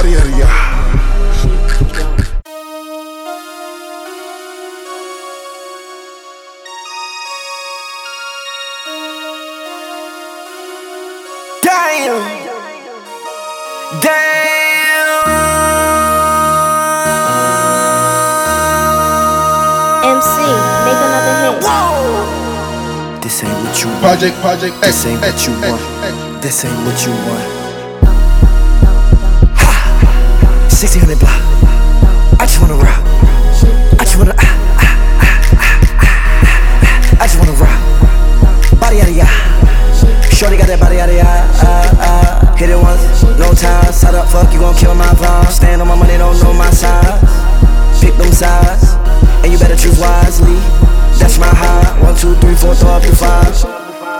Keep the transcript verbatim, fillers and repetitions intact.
body yada yada. Damn, damn. M C, make another hit. Whoa. This ain't what you want. Project, project, This ain't what you X, want. X. This ain't what you want. Ha! sixteen hundred block. I just wanna rock. I just wanna. Ah, ah, ah, ah, ah, ah. I just wanna rock. Body yada yada. Shorty got that body yada yada. Uh, uh. Hit it once, no time. Side up, fuck, you gon' kill my vibe. Stand on my money, don't know my size. Pick them sides, and you better choose wisely. That's my high. One, two, three, four, throw up your five.